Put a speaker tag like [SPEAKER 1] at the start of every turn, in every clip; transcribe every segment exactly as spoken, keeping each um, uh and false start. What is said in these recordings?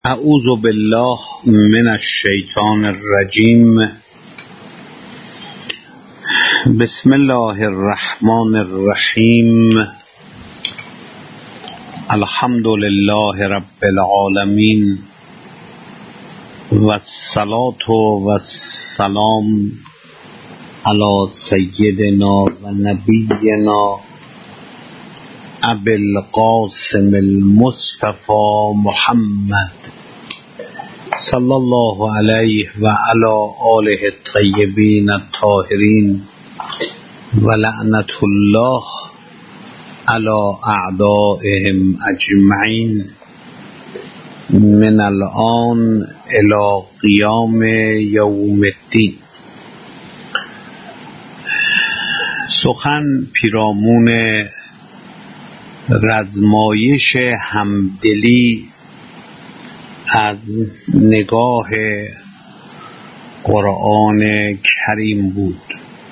[SPEAKER 1] اعوذ بالله من الشیطان الرجیم. بسم الله الرحمن الرحیم. الحمد لله رب العالمین و الصلاة و السلام علی سیدنا و نبینا ابی القاسم المصطفى محمد صلی الله علیه و علی آله الطیبین الطاهرین و لعنت الله علی اعدائهم اجمعین من الان الی قیام یوم الدین. سخن پیرامون رزمایش همدلی از نگاه قرآن کریم بود.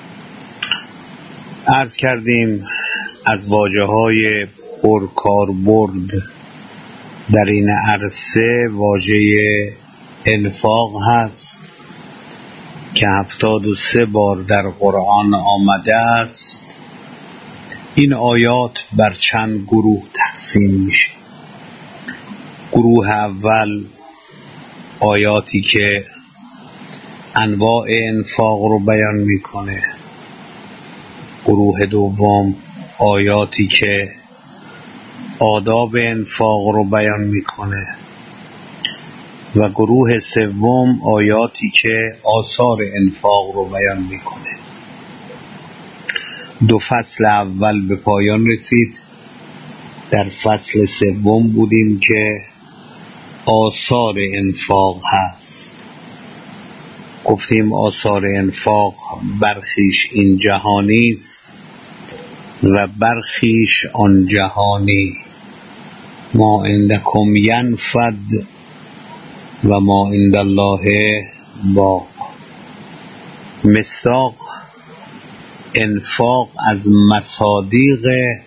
[SPEAKER 1] عرض کردیم از واژه‌های پرکاربرد در این عرصه واژه انفاق هست که هفتاد و سه بار در قرآن آمده است. این آیات بر چند گروه تقسیم میشه. گروه اول آیاتی که انواع انفاق رو بیان میکنه. گروه دوم آیاتی که آداب انفاق رو بیان میکنه و گروه سوم آیاتی که آثار انفاق رو بیان میکنه. دو فصل اول به پایان رسید. در فصل سوم بودیم که آثار انفاق هست. گفتیم آثار انفاق برخیش این جهانی است و برخیش آن جهانی. ما عندکم ینفد و ما عند الله باق. مصداق انفاق از مصادیق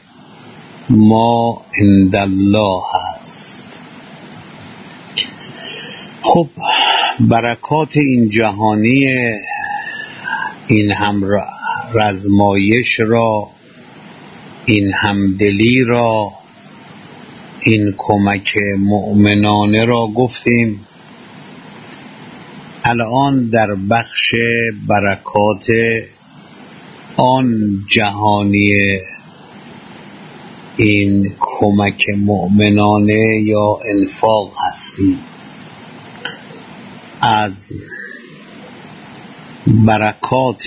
[SPEAKER 1] ما عند الله هست. خب برکات این جهانی، این هم رزمایش را، این همدلی را، این کمک مؤمنانه را گفتیم. الان در بخش برکات آن جهانی این کمک مؤمنانه یا انفاق هستیم. از برکات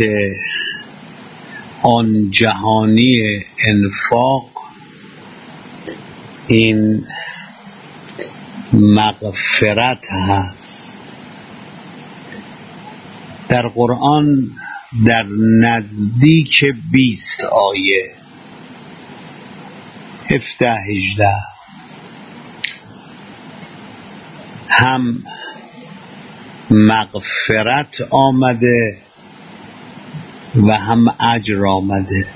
[SPEAKER 1] آن جهانی انفاق این مغفرت هست. در قرآن در نزدیک بیست آیه، هفده هجده، هم مغفرت آمده و هم اجر آمده.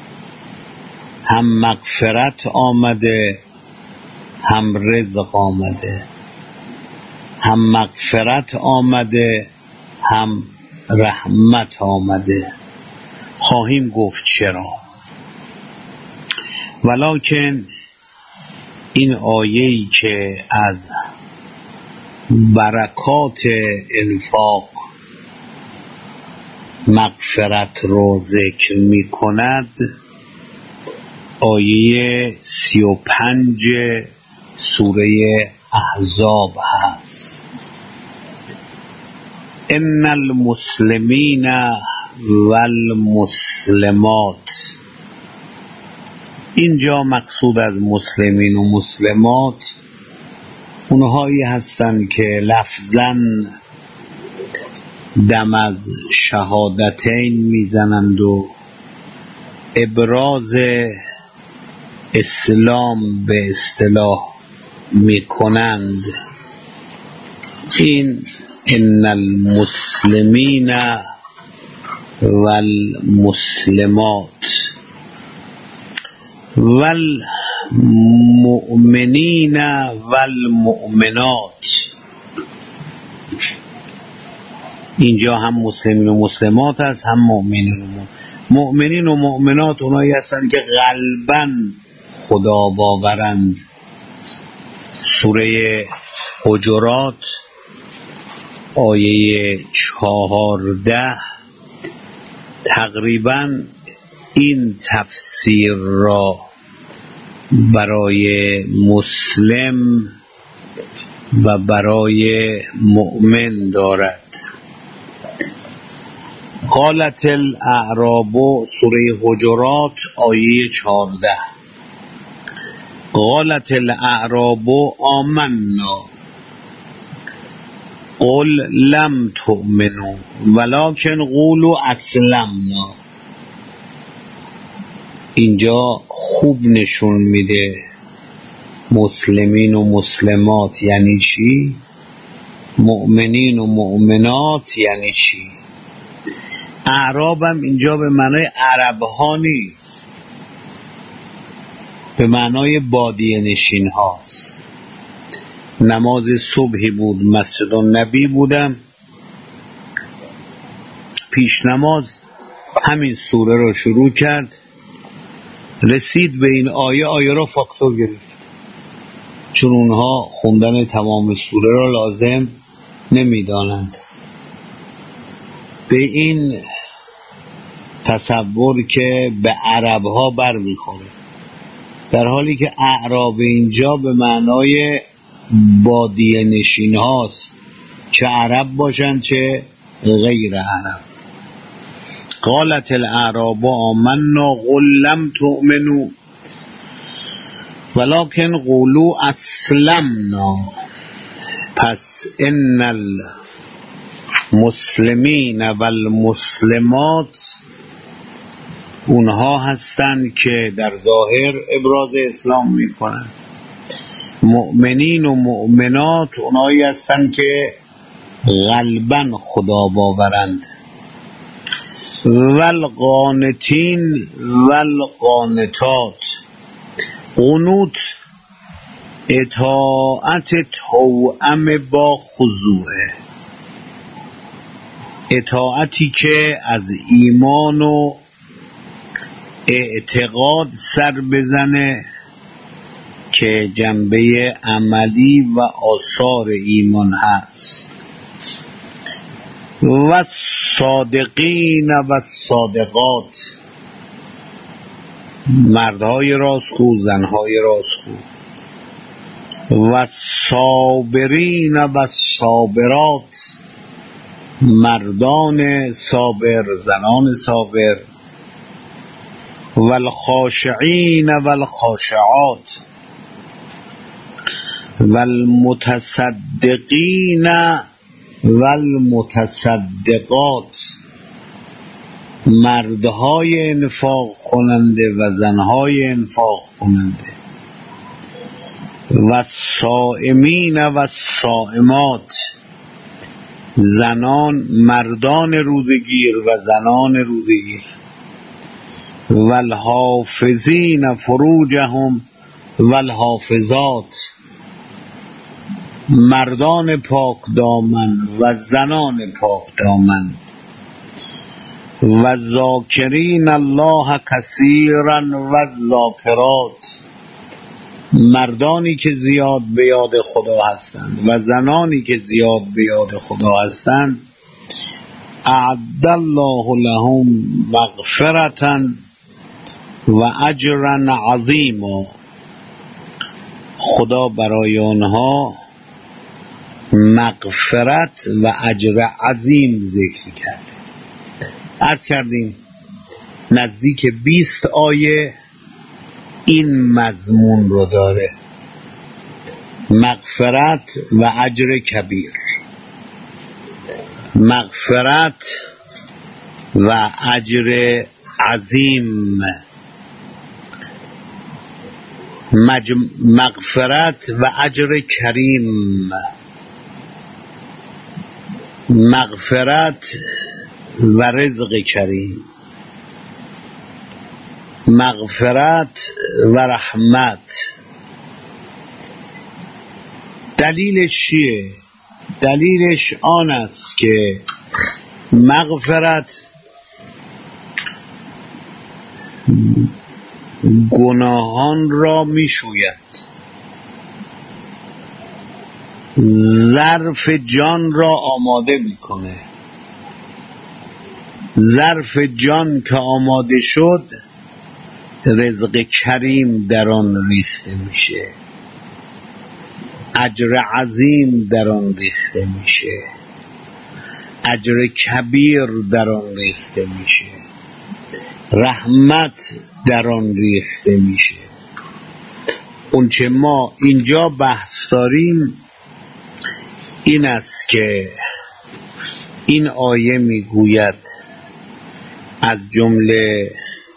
[SPEAKER 1] هم مغفرت آمده هم رزق آمده. هم مغفرت آمده هم رحمت آمده. خواهیم گفت چرا. ولکن این آیه‌ای که از برکات انفاق مغفرت رو ذکر می کند آیه سی و پنج سوره احزاب هست. ان المسلمین والمسلمات. اینجا مقصود از مسلمین و مسلمات اونهایی هستند که لفظاً دم از شهادتین میزنند و ابراز اسلام به اصطلاح میکنند. این ان المسلمین والمسلمات والمؤمنین والمؤمنات اینجا هم مسلمین و مسلمات هست، هم مؤمنین و مؤمنات. مؤمنین و مؤمنات اونایی هستن که قلباً خدا باورند. سوره حجرات آیه چهارده تقریباً این تفسیر را برای مسلم و برای مؤمن دارد. قالت الاعراب، سوره حجرات آیه چهارده، قالت الاعراب آمنا قل لم تؤمنوا ولكن قولوا اسلمنا. اینجا خوب نشون میده مسلمین و مسلمات یعنی چی، مؤمنین و مؤمنات یعنی چی. اعراب هم اینجا به معنای عرب ها نیست، به معنای بادیه نشین هاست. نماز صبحی بود، مسجد النبی بودم، پیش نماز همین سوره رو شروع کرد، رسید به این آیه، آیه را فاکتور گرفت، چون اونها خوندن تمام سوره را لازم نمیدانند. به این تصور که به عرب ها بر میخوره، در حالی که اعراب اینجا به معنای بادیه نشین هاست، چه عرب باشند چه غیر عرب. قالت الاعراب آمنا قل لم تؤمنوا ولكن قولوا اسلمنا. پس ان المسلمین و المسلمات اونها هستند که در ظاهر ابراز اسلام میکنند. مؤمنین و مؤمنات اونایی هستند که قلباً خدا باورند. والقانتین والقانتات، قنوت اطاعت توأم با خضوعه، اطاعتی که از ایمان و اعتقاد سر بزنه که جنبه عملی و آثار ایمان هست. و صادقین و صادقات، مردهای راستگو، زنهای راستگو. و صابرین و صابرات، مردان صابر، زنان صابر. و الخاشعین و الخاشعات، و المتصدقین و المتصدقات، مردهای انفاق کننده و زنهای انفاق کننده. و الصائمین و الصائمات، زنان، مردان روزگیر و زنان روزگیر. و الحافظین فروجهم و الحافظات، مردان پاک دامن و زنان پاک دامن. و ذاکرین الله کثیرا و ذاکرات، مردانی که زیاد به یاد خدا هستند و زنانی که زیاد به یاد خدا هستند. اعد الله لهم مغفرة و اجرا عظیما، خدا برای آنها مغفرت و اجر عظیم ذکر کرد. عرض کردیم نزدیک بیست آیه این مضمون رو داره، مغفرت و اجر کبیر، مغفرت و اجر عظیم، مجم... مغفرت و اجر کریم، مغفرت و رزق کریم، مغفرت و رحمت. دلیلش چیه؟ دلیلش آن است که مغفرت گناهان را میشوید، ظرف جان را آماده میکنه. ظرف جان که آماده شد رزق کریم در آن ریخته میشه، اجر عظیم در آن ریخته میشه، اجر کبیر در آن ریخته میشه، رحمت در آن ریخته میشه. اون چه ما اینجا بحث داریم این است که این آیه میگوید از جمله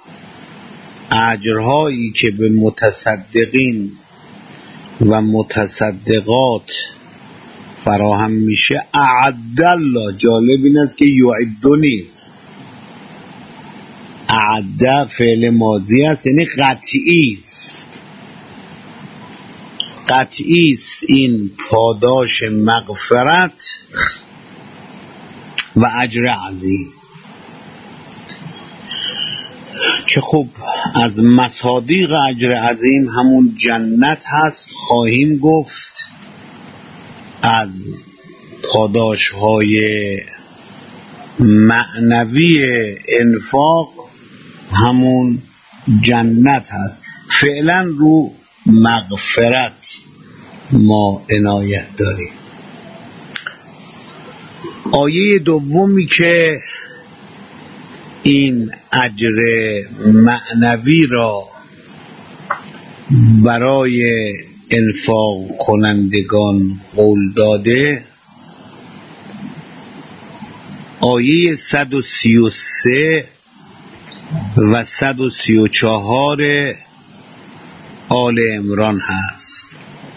[SPEAKER 1] اجرهایی که به متصدقین و متصدقات فراهم میشه اعد الله. جالب این است که یعد نیست، اعد فعل ماضی است، یعنی قطعی است. قطعی است این پاداش مغفرت و اجر عظیم که خب از مصادیق اجر عظیم همون جنت هست. خواهیم گفت از پاداش های معنوی انفاق همون جنت هست. فعلا رو مغفرت ما عنایت داریم. آیه دومی که این اجر معنوی را برای انفاق کنندگان قول داده، آیه صد و سی و سه و صد و سی و چهار آل عمران هست.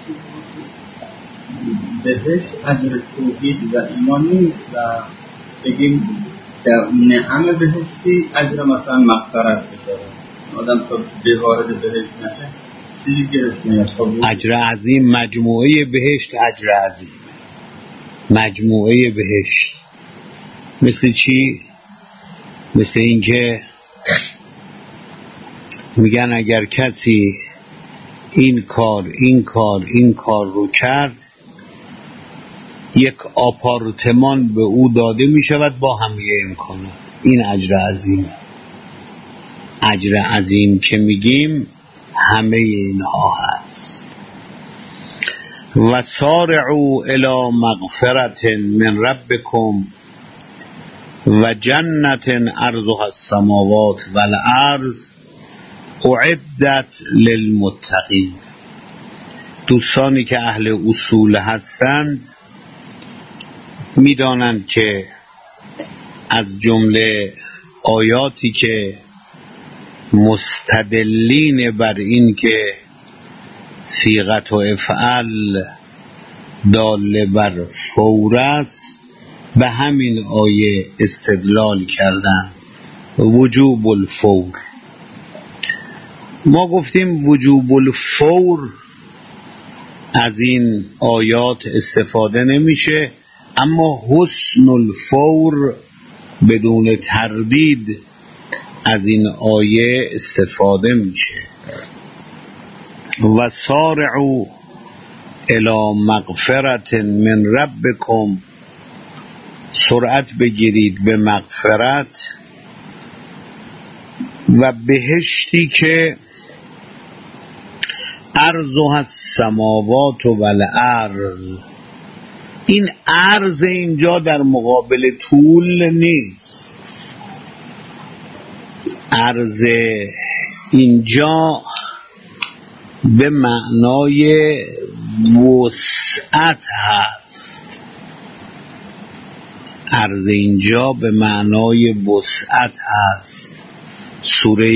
[SPEAKER 2] بهش اجر توحید و ایمان نیست و بگیم در نعم بهشتی اجر مثلا مغفرت بشه، آدم تو به وارد بهشت نشه چیزی گرفت نیست.
[SPEAKER 1] اجر عظیم مجموعه بهشت اجر عظیم، مجموعه بهشت. مثل چی؟ مثل این که میگن اگر کسی این کار این کار این کار رو کرد یک آپارتمان به او داده می شود با همه امکانات. این اجر عظیم. اجر عظیم که میگیم همه اینها هست. و سارعوا الی مغفرت من ربکم و جنت عرضها السماوات والارض اعدت للمتقین. دوستانی که اهل اصول هستند میدانند که از جمله آیاتی که مستدلین بر این که صیغت و افعل دال بر فور است به همین آیه استدلال کردن، وجوب الفور. ما گفتیم وجوب الفور از این آیات استفاده نمیشه، اما حسن الفور بدون تردید از این آیه استفاده میشه. و سارعوا الی مغفرت من ربکم، سرعت بگیرید به مغفرت و بهشتی که عرضها السماوات والارض. این عرض اینجا در مقابل طول نیست، عرض اینجا به معنای وسعت هست. عرض اینجا به معنای وسعت هست. سوره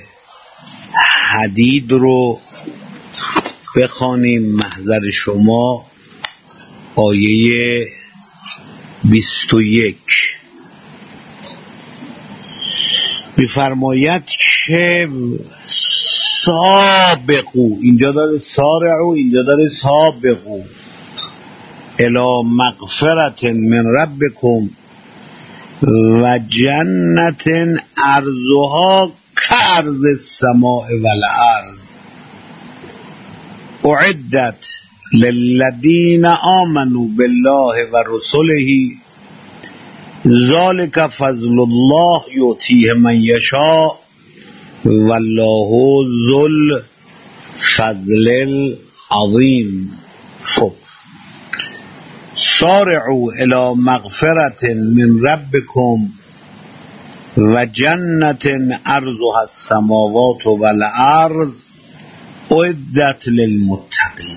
[SPEAKER 1] حدید رو بخوانیم، محضر شما آیه بیست و یک می‌فرماید که سابقو، اینجا داره سارعو، اینجا داره سابقو الی مغفرت من ربکم و جنت عرضها کعرض السماء والارض اعدت للذین آمنوا بالله و رسله ذلك فضل الله یؤتیه من یشاء والله ذو الفضل العظیم. خب سارعوا الی مغفرة من ربکم و جنت عرضها السماوات والارض اعدت للمتقین.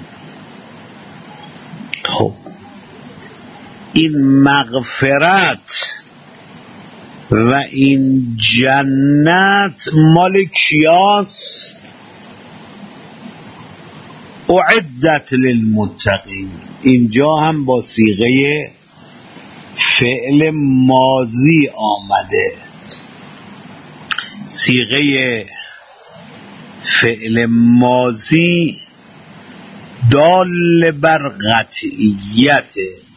[SPEAKER 1] خب این مغفرت و این جنت مال کیاست؟ اعدت للمتقین. اینجا هم با صیغه فعل ماضی آمده. صیغه فعل ماضی دال بر قطعیت.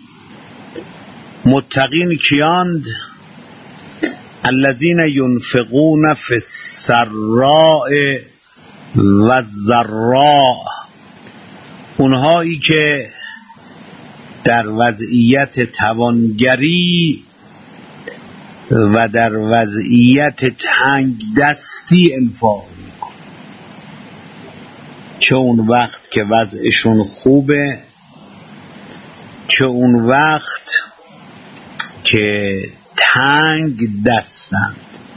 [SPEAKER 1] متقین کیاند؟ الذین ینفقون فی السراء و الضراء، اونهایی که در وضعیت توانگری و در وضعیت تنگ دستی انفاق میکنن، چه اون وقت که وضعشون خوبه، چه اون وقت که تنگ دستند.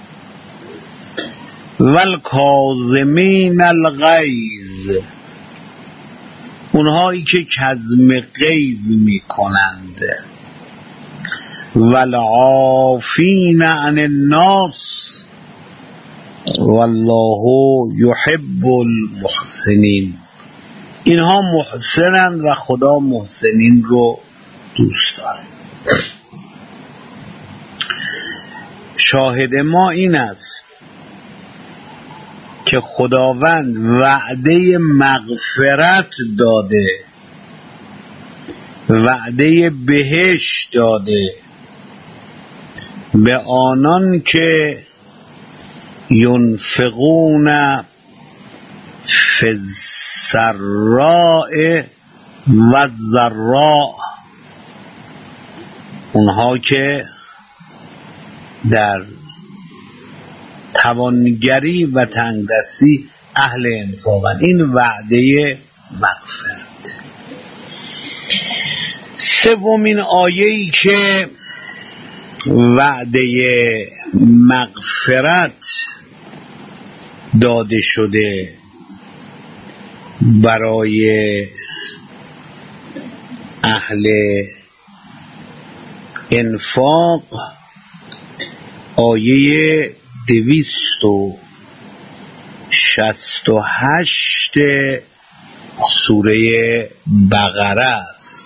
[SPEAKER 1] والکاظمین الغیظ، اونهایی که کظم غیظ میکنند. والعافین عن الناس والله یحب المحسنین، اینها محسنند و خدا محسنین رو دوست داره. شاهد ما این است که خداوند وعده مغفرت داده، وعده بهشت داده به آنان که ینفقون فی السراء و الضراء، اونها که در توانگری و تنگ دستی اهل انفاقن. این وعده مغفرت. سومین آیه‌ای که وعده مغفرت داده شده برای اهل انفاق، آیه دویست و شست و هشت سوره بقره است.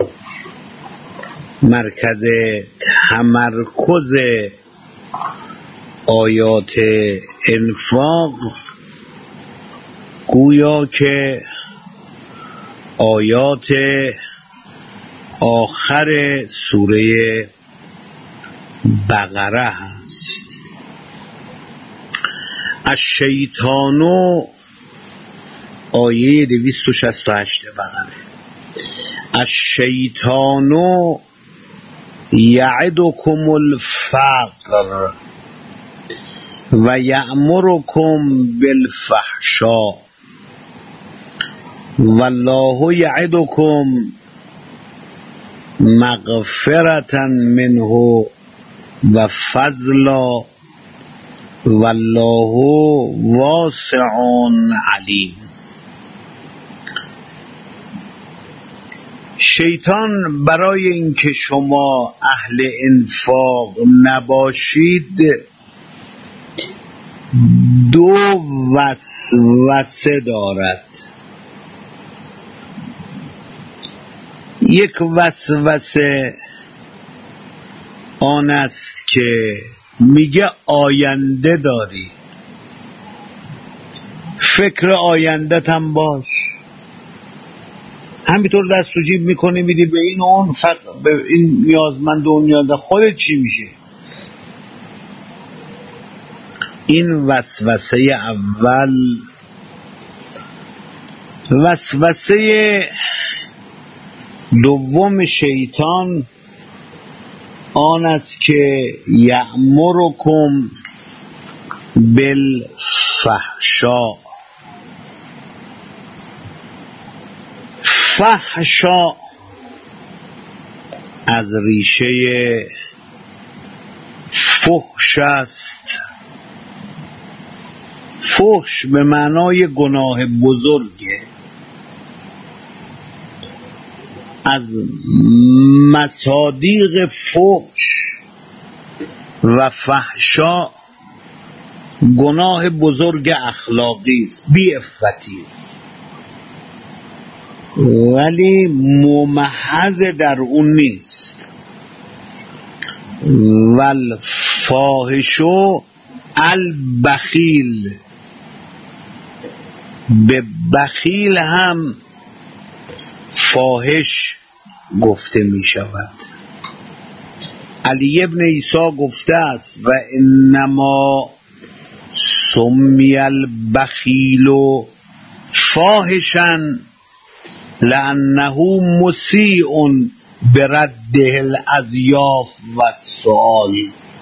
[SPEAKER 1] مرکز تمرکز آیات انفاق گویا که آیات آخر سوره بقره هست. الشیطانو، آیه دویست و شست و هشت بقره، الشیطانو یعدکم الفقر و یأمرکم بالفحشاء والله یعدکم مغفرة منه و فضلا والله واسع علیم. شیطان برای اینکه شما اهل انفاق نباشید دو وسوسه دارد. یک وسوسه آن است که میگه آینده داری، فکر آیندت هم باش، همینطور دست و جیب میکنی میدی به این اون، فقط به این نیازمند و اون نیازمند، خودت چی میشه؟ این وسوسه اول. وسوسه دوم شیطان آن است که یأمرکم بالفحشاء. فحشاء از ریشه فحش است. فحش به معنای گناه بزرگه. از مصادیق فحش و فحشا گناه بزرگ اخلاقی است، بی‌عفتی است، ولی ممحض در اون نیست. والفاحشو البخیل، به بخیل هم فاحش گفته می شود. علی ابن عیسی گفته است و انما سمی البخیل فاحشا لانه مسیء برده الاضیاف و السؤال.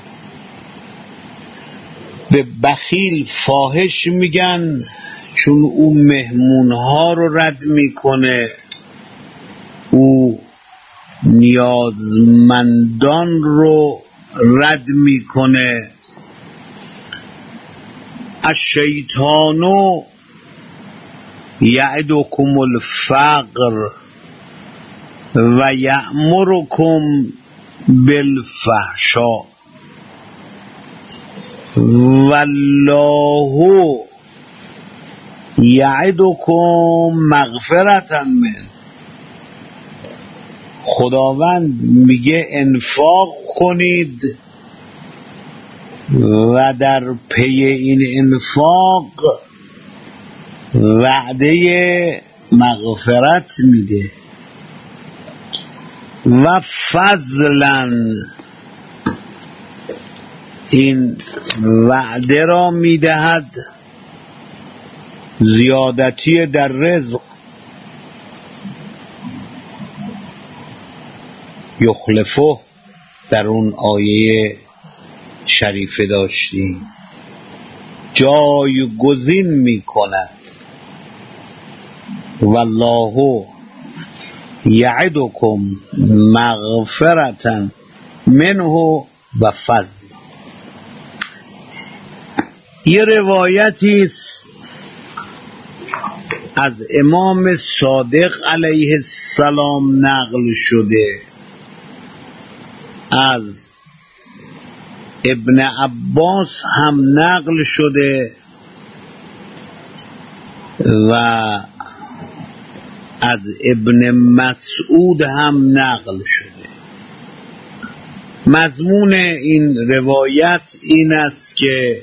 [SPEAKER 1] به بخیل فاحش میگن چون او مهمونها رو رد میکنه، او نیازمندان رو رد میکنه. الشیطانو یعدکم الفقر و یأمرکم بالفحشاء والله یعدکم مغفرة منه. خداوند میگه انفاق کنید و در پی این انفاق وعده مغفرت میده. و فضلا این وعده را میدهد زیادتی در رزق. یخلفه در اون آیه شریفه داشتیم، جایگزین می کند. والله یعدکم مغفرة منه و فضل. یه روایتی است از امام صادق علیه السلام نقل شده، از ابن عباس هم نقل شده و از ابن مسعود هم نقل شده. مضمون این روایت این است که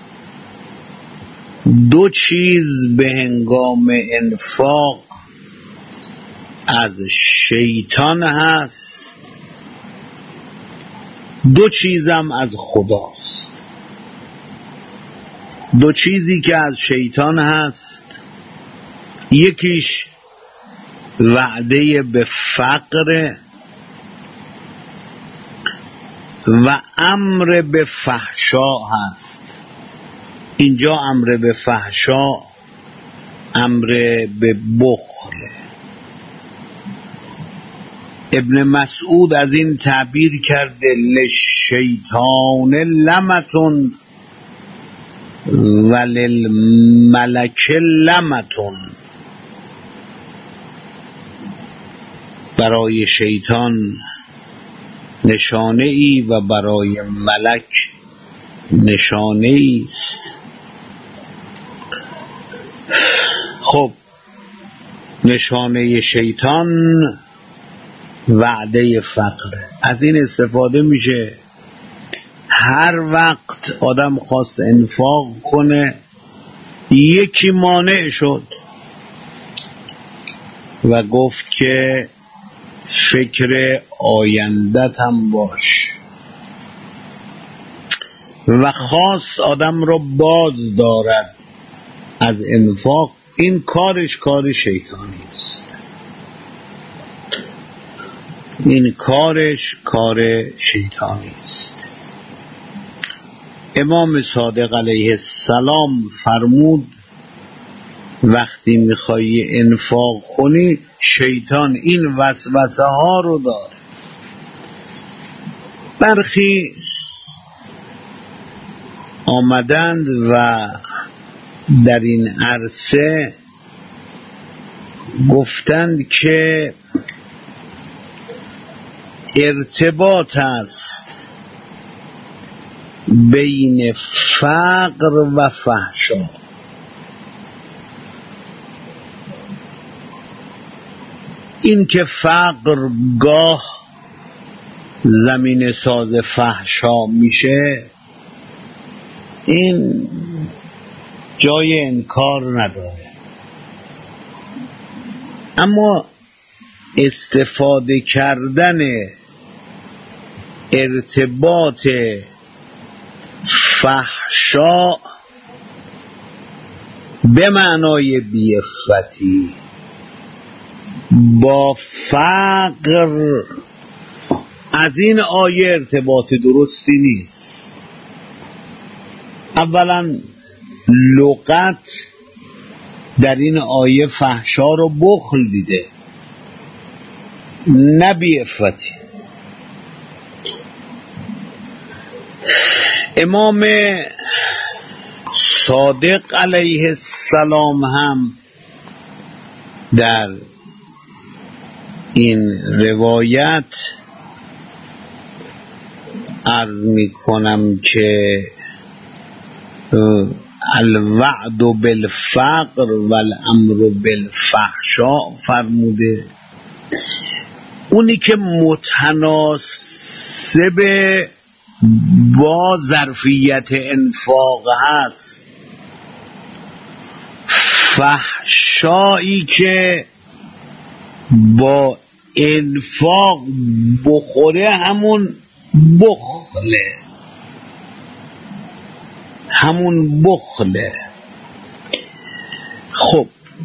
[SPEAKER 1] دو چیز به هنگام انفاق از شیطان هست، دو چیزم از خداست. دو چیزی که از شیطان هست، یکیش وعده به فقر و امر به فحشا هست. اینجا امر به فحشا امر به بخل. ابن مسعود از این تعبیر کرده للشیطان لمتون وللملک لمتون. برای شیطان نشانه ای و برای ملک نشانه ای است. خب نشانه شیطان وعده فقر. از این استفاده میشه هر وقت آدم خواست انفاق کنه یکی مانع شد و گفت که فکر آیندت هم باش. و خواست آدم را باز دارد از انفاق، این کارش کار شیطانی است. این کارش کار شیطانی است. امام صادق علیه السلام فرمود وقتی میخوای انفاق کنی شیطان این وسوسه ها رو داره. برخی آمدند و در این عرصه گفتند که ارتباط است بین فقر و فحشا. این که فقر گاه زمین ساز فحشا میشه این جای انکار نداره، اما استفاده کردن ارتباط فحشا به معنای بی‌عفتی با فقر از این آیه ارتباط درستی نیست. اولا لغت در این آیه فحشا رو بخل دیده نه بی‌عفتی. امام صادق علیه السلام هم در این روایت عرض می کنم که الوعد بالفقر والامر بالفحشاء فرموده. اونی که متناسب با ظرفیت انفاق هست، فحشایی که با انفاق بخوره همون بخله همون بخله خب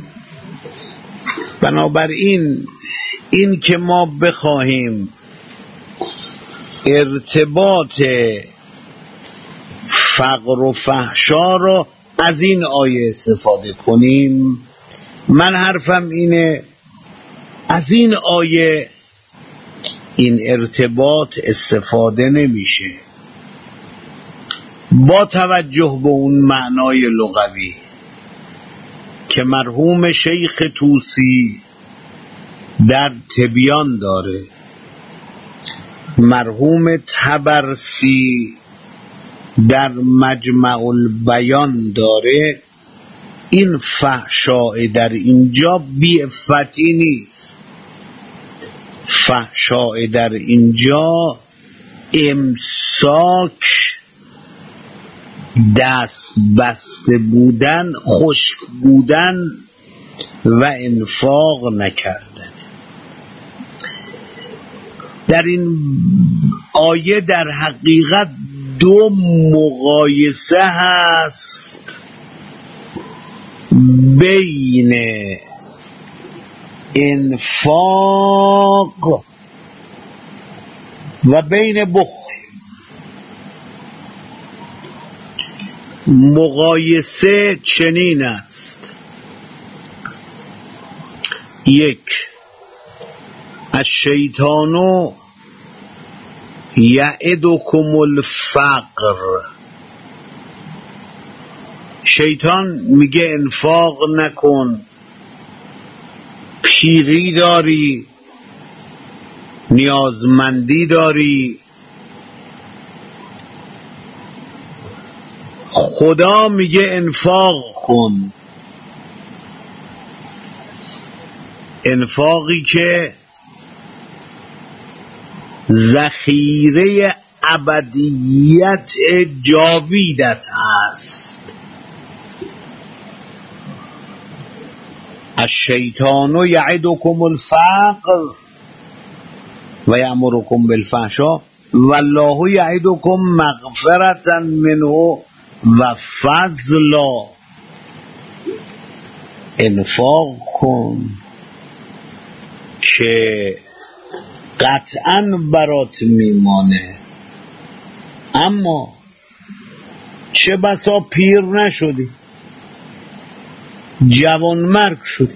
[SPEAKER 1] بنابراین این که ما بخواهیم ارتباط فقر و فحشا رو از این آیه استفاده کنیم، من حرفم اینه از این آیه این ارتباط استفاده نمیشه با توجه به اون معنای لغوی که مرحوم شیخ طوسی در تبیان داره، مرحوم طبرسی در مجمع البیان داره. این فحشاء در اینجا بی‌عفتی نیست، فحشاء در اینجا امساک، دست بسته بودن، خشک بودن و انفاق نکردن. در این آیه در حقیقت دو مقایسه هست بین انفاق و بین بخل. مقایسه چنین است: یک، الشیطان یعدکم الفقر، شیطان میگه انفاق نکن، پیری داری، نیازمندی داری. خدا میگه انفاق کن، انفاقی که ذخیره ابدیت جاویدت هست. الشیطان یعدکم الفقر و یأمرکم بالفحشاء، والله یعدکم مغفرة منه و فضلا. انفاق کن که قطعا برات میمانه، اما چه بسا پیر نشدی، جوان مرگ شدی.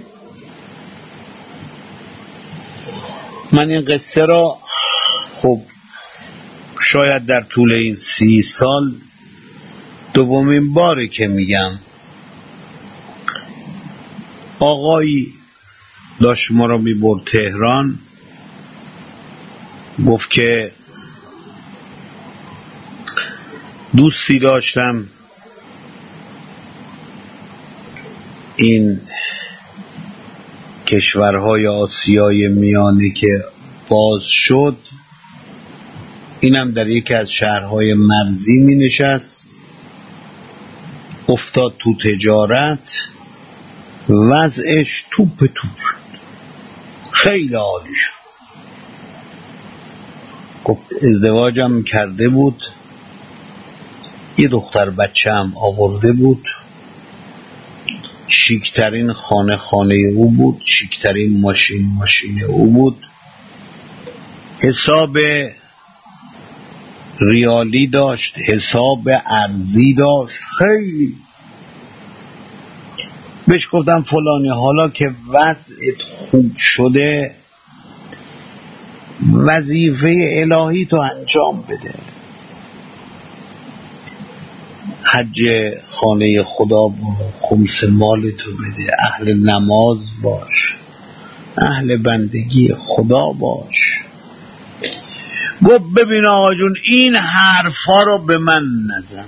[SPEAKER 1] من این قصه را خب شاید در طول این سی سال دومین باره که میگم. آقایی داشت ما را میبرد تهران، گفت که دوستی داشتم این کشورهای آسیای میانه که باز شد، اینم در یکی از شهرهای مرزی می نشست، افتاد تو تجارت، وضعش توپ توپ شد، خیلی عالی شد. گفت ازدواجم کرده بود، یه دختر بچه هم آورده بود، شیکترین خانه خانه او بود، شیکترین ماشین ماشین او بود، حساب ریالی داشت، حساب ارزی داشت، خیلی. بهش گفتم فلانی حالا که وضعت خوب شده وظیفه الهی تو انجام بده، حج خانه خدا برو، خمس مال تو بده، اهل نماز باش، اهل بندگی خدا باش. گفت ببین آقا جون این حرفا رو به من نزن،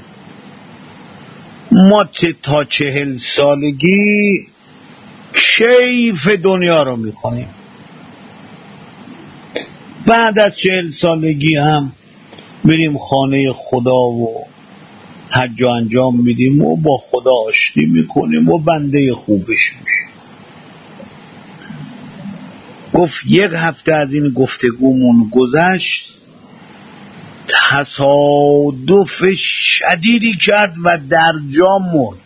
[SPEAKER 1] ما تا چهل سالگی کیف دنیا رو میکنیم، بعد از چهل سالگی هم میریم خانه خدا و حج انجام میدیم و با خدا آشتی میکنیم و بنده خوبش میشیم. گفت یک هفته از این گفتگومون گذشت، تصادف شدیدی کرد و در جا مرد.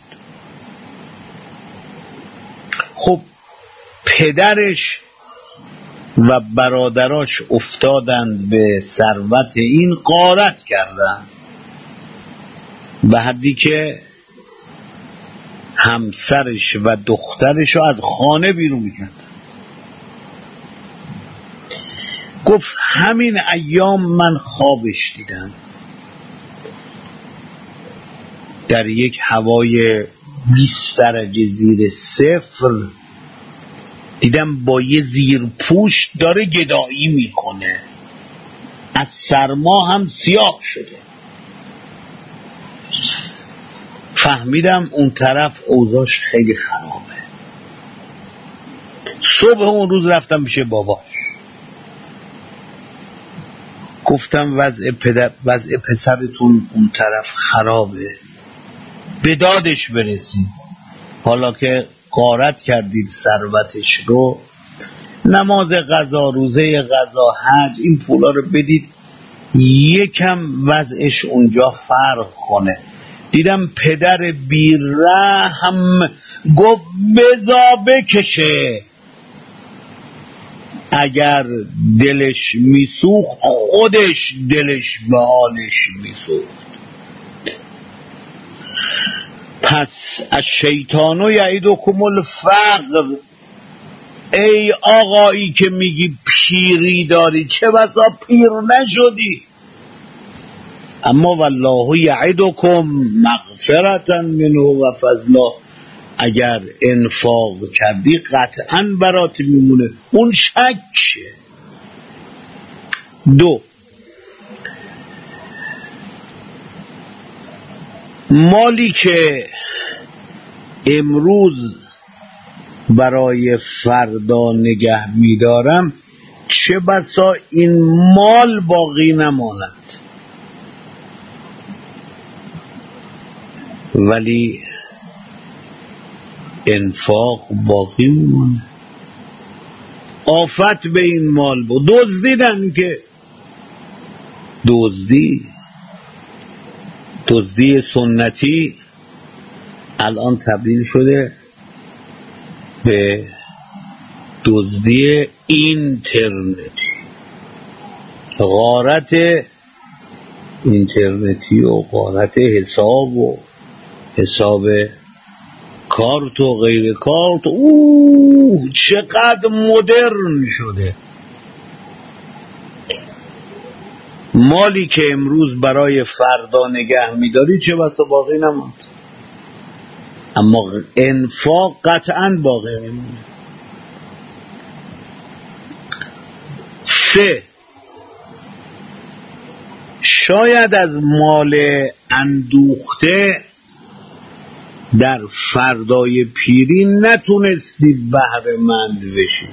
[SPEAKER 1] خب پدرش و برادراش افتادند به ثروت این، غارت کردند به حدی که همسرش و دخترش رو از خانه بیرون کرد. گفت همین ایام من خوابش دیدم، در یک هوای بیست درجه زیر صفر دیدم با یه زیر پوش داره گدایی میکنه، از سرما هم سیاه شده. فهمیدم اون طرف اوضاعش خیلی خرابه. صبح اون روز رفتم پیش باباش، گفتم وضع پدر وضع پسرتون اون طرف خرابه، به دادش برسید، حالا که غارت کردید ثروتش رو، نماز قضا، روزه قضا، حج، این پولا رو بدید یکم وضعش اونجا فرق کنه. دیدم پدر بیرحم گفت بزا بکشه، اگر دلش میسوخت خودش دلش به حالش میسوخت. پس از شیطانو یعیدکم الفقر، ای آقایی که میگی پیری داری، چه بسا پیر نشدی، اما والله یعدکم مغفرة منه و فضلا، اگر انفاق کردی قطعا برات میمونه، اون شکه. دو، مالی که امروز برای فردا نگه میدارم چه بسا این مال باقی نماند، ولی انفاق باقی میمونه. آفت به این مال بود، دزدیدن که دزدی دزدی سنتی الان تبدیل شده به دزدی اینترنتی. غارت اینترنتی و غارت حساب و حساب کارت و غیر کارت، اوه چقدر مدرن شده. مالی که امروز برای فردا نگه می‌داری چه بسا باقی نماند، اما انفاق قطعاً باقی میمونه. سه، شاید از مال اندوخته در فردای پیری نتونستی بهره مند بشی،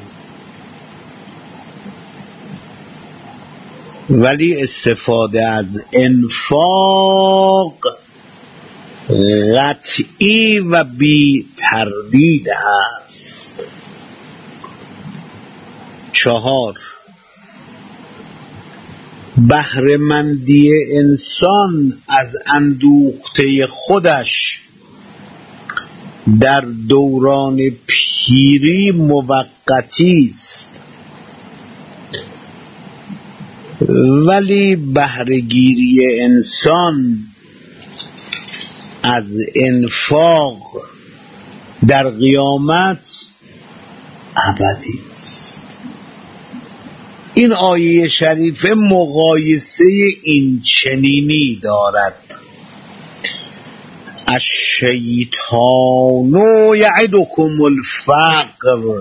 [SPEAKER 1] ولی استفاده از انفاق قطعی و بی تردید هست. چهار، بهره‌مندی انسان از اندوخته خودش در دوران پیری موقتی است، ولی بهره‌گیری انسان از انفاق در قیامت ابدی است. این آیه شریفه مقایسه این چنینی دارد: الشیطان یعدکم الفقر،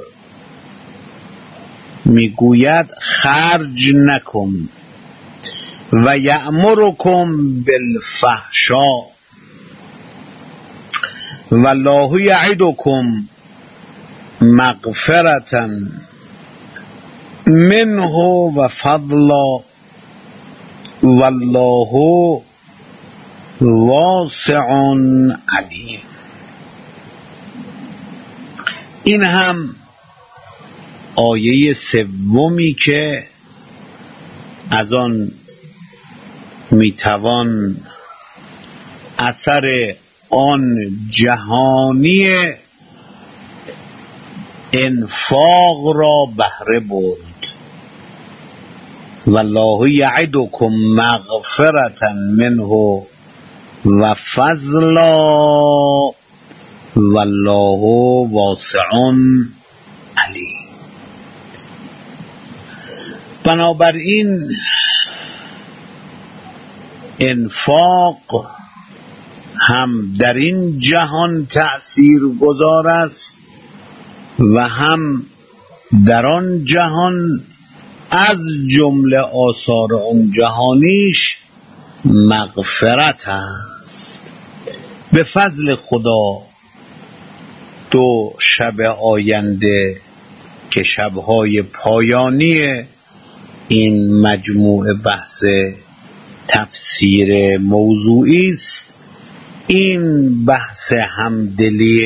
[SPEAKER 1] میگوید خرج نکن، و یأمرکم بالفحشاء والله یعدکم مغفرة منه و فضلا والله واسع علیم. این هم آیه سومی که از آن میتوان اثر آن جهانی انفاق را بهره برد. والله یعدکم مغفرة منه و فضلا والله واسع علیم. بنابراین انفاق هم در این جهان تأثیر گذار است و هم در آن جهان از جمله آثار آن جهانیش مغفرت است. به فضل خدا دو شب آینده که شبهای پایانی این مجموعه بحث تفسیر موضوعی است، این بحث همدلی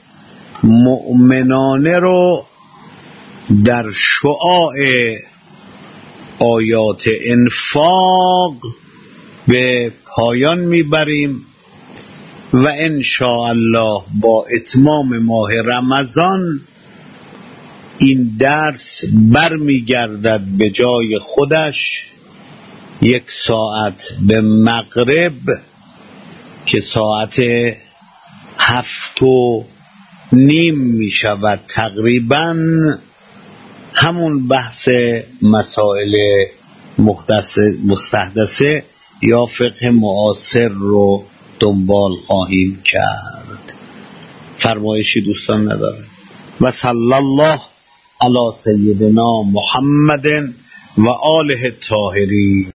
[SPEAKER 1] مؤمنانه رو در شعاع آیات انفاق به پایان میبریم و ان شاء الله با اتمام ماه رمضان این درس برمیگردد به جای خودش. یک ساعت به مغرب که ساعت هفت و نیم می شود تقریبا، همون بحث مسائل مستحدثه یا فقه معاصر رو دنبال خواهیم کرد. فرمایشی دوستان نداره. و صلی الله علی سیدنا محمد و آله الطاهرین.